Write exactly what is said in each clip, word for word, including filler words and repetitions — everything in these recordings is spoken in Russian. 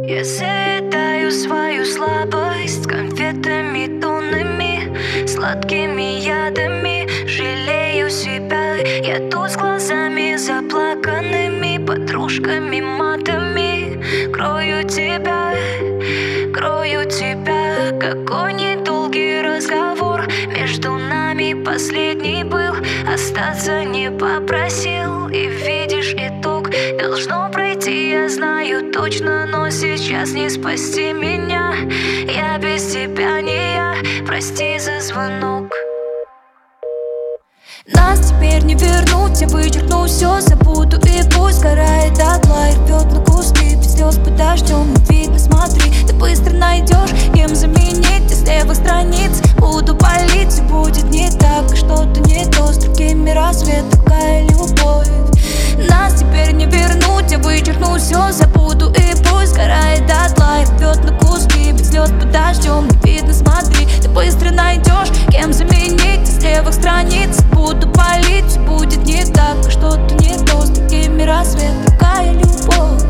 Я заедаю свою слабость конфетами тоннами, сладкими ядами. Жалею себя, я тут с глазами заплаканными, подружками матами. Крою тебя, крою тебя. Какой недолгий разговор между нами последний был. Остаться не попросил, и видишь итог. Должно пройти, я знаю точно, но сейчас не спасти меня. Я без тебя не я, прости за звонок. Нас теперь не вернуть, я вычеркну все, забуду и пусть сгорает дотла и рвет на куски. Без слез подождем, но видно, смотри, ты быстро найдешь, кем заменить из левых страниц. Буду палить, все будет не так, что-то не то, с другими рассвет, такая любовь. Нас теперь не вернуть, я вычеркну все, забуду и пусть сгорает дотла и рвет на куски. Без слез подождем, не видно, смотри, ты быстро найдешь, кем заменить из левых страниц. Буду палить, все будет не так, что-то не то, с такими рассвет, такая любовь.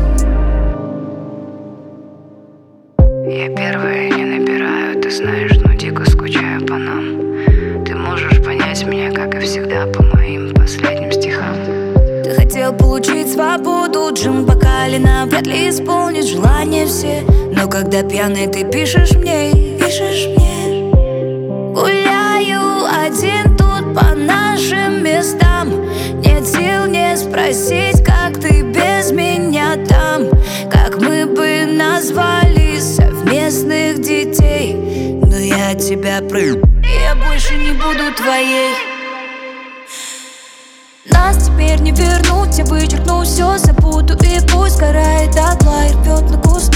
Я первая не набираю, ты знаешь, но дико скучаю по нам. Ты можешь понять меня, как и всегда, по моим последним стихам. Ты хотел получить свободу, джин бокале навряд ли исполнит желания все. Но когда пьяный ты пишешь мне, пишешь мне. Гуляю один тут по нашим местам, нет сил не спросить, как ты без меня там. Как мы бы назвали совместных детей. Но я тебя прыг, я больше не буду твоей. Нас теперь не вернуть, я вычеркну все, забуду и пусть сгорает дотла и рвет на куски.